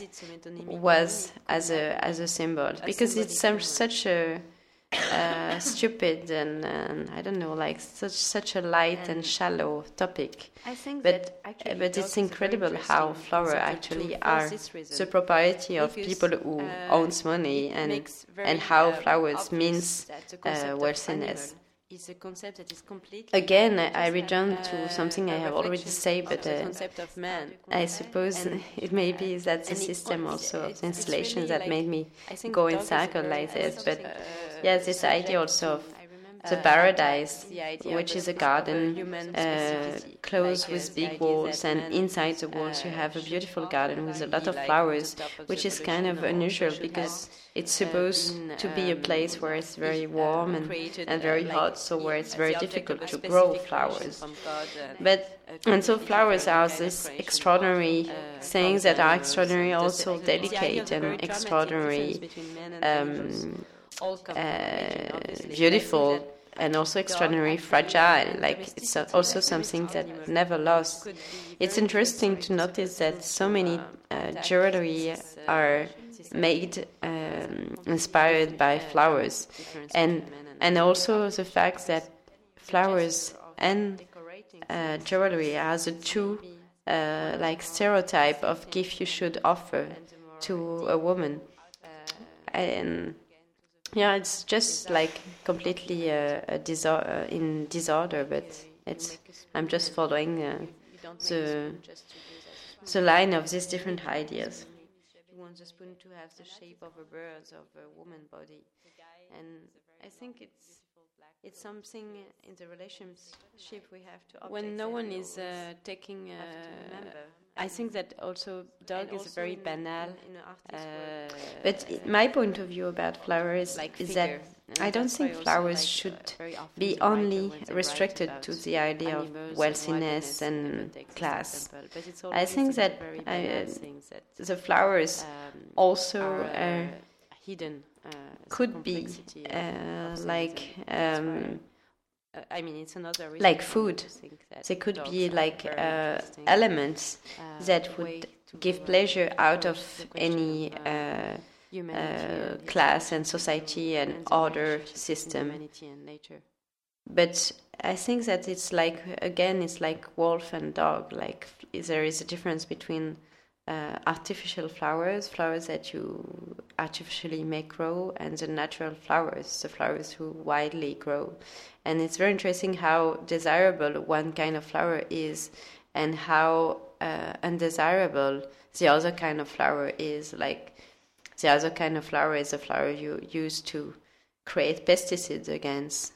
[SPEAKER 2] was as a as a symbol, because it's some, such a uh, stupid and, and I don't know, like such such a light and shallow topic. But but it's incredible how flowers actually are the property of people who owns money, and and how flowers means uh, wealthiness.
[SPEAKER 1] Is a concept that is completely
[SPEAKER 2] Again, I return to something I have already said, but uh,
[SPEAKER 1] of man.
[SPEAKER 2] I suppose it may be that the system also of the installation that made me go in circle like this. But yeah, this idea also of the paradise, which is a garden uh, closed with big walls, and inside the walls you have a beautiful garden with a lot of flowers, which is kind of unusual because it's supposed to be a place where it's very warm and, and very hot, so where it's very difficult to grow flowers. But and so flowers are these extraordinary things that are extraordinary, also delicate and extraordinary, um, uh, beautiful, and also extraordinarily fragile. Like it's also something that never lost. It's interesting to notice that so many uh, jewelry are made um, inspired by flowers, and and also the fact that flowers and uh, jewelry are the two uh, like stereotype of gift you should offer to a woman. And yeah, it's just like completely uh, a disor- uh, in disorder, but it's I'm just following uh, the the line of these different ideas. You want the spoon to have the shape of a bird, of a woman body, and I think it's it's something in the relationship we have to.
[SPEAKER 1] When no one is uh, taking. Uh, I think that also dog is very banal. Uh,
[SPEAKER 2] but my point of view about flowers like is that I don't think flowers like should be only restricted to the idea of wealthiness and class. I think that uh, the flowers also uh,
[SPEAKER 1] hidden
[SPEAKER 2] could be uh, like. Um,
[SPEAKER 1] I mean, it's another reason
[SPEAKER 2] like food. They could be like uh, elements that would give pleasure out of any uh, uh, class and society and order system. But I think that it's like, again, it's like wolf and dog. Like there is a difference between uh, artificial flowers, flowers that you artificially make grow, and the natural flowers, the flowers who widely grow. And it's very interesting how desirable one kind of flower is and how uh, undesirable the other kind of flower is. Like the other kind of flower is a flower you use to create pesticides against